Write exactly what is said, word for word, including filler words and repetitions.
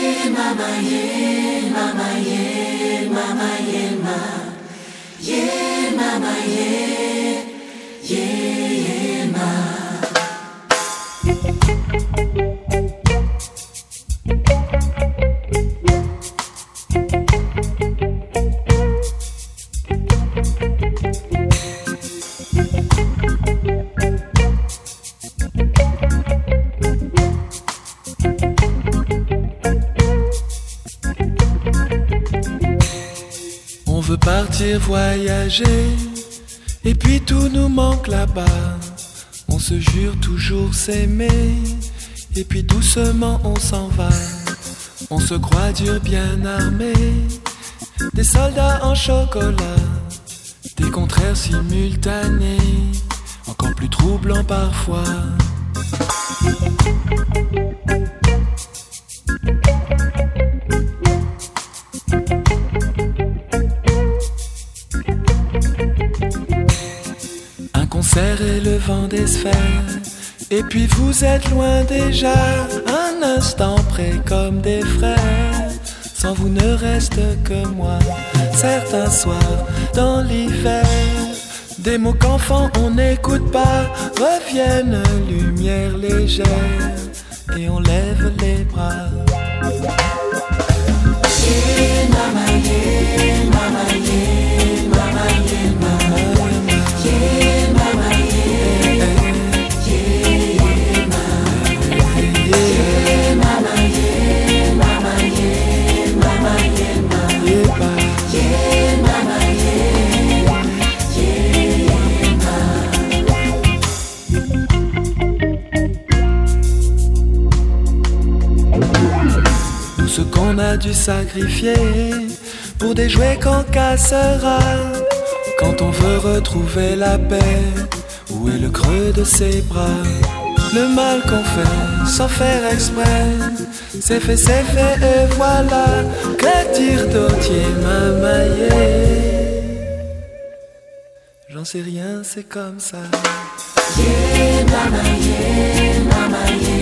Yeah, mama, yeah, mama, yeah, mama, yeah, ma. Yeah, mama, yeah, yeah, yeah, ma. On veut partir voyager, et puis tout nous manque là-bas. On se jure toujours s'aimer, et puis doucement on s'en va. On se croit dur bien armé, des soldats en chocolat, des contraires simultanés, encore plus troublants parfois. Un concert et le vent des sphères, et puis vous êtes loin déjà, un instant près comme des frères. Sans vous ne reste que moi. Certains soirs dans l'hiver, des mots qu'enfant on n'écoute pas reviennent, lumière légère, et on lève les bras. Yeah, mama, yeah, mama, yeah, mama, yeah, mama. Yeah, mama, yeah, yeah, yeah, mama. Yeah, mama, yeah, mama, yeah, mama, yeah, mama. Yeah, mama, yeah, yeah, yeah, mama. Tout ce qu'on a dû sacrifier pour des jouets qu'on cassera. Quand on veut retrouver la paix, où est le creux de ses bras? Le mal qu'on fait sans faire exprès, c'est fait, c'est fait et voilà. Que dire d'autre, mamaillé? J'en sais rien, c'est comme ça. Yeah, mama, yeah, mama, yeah.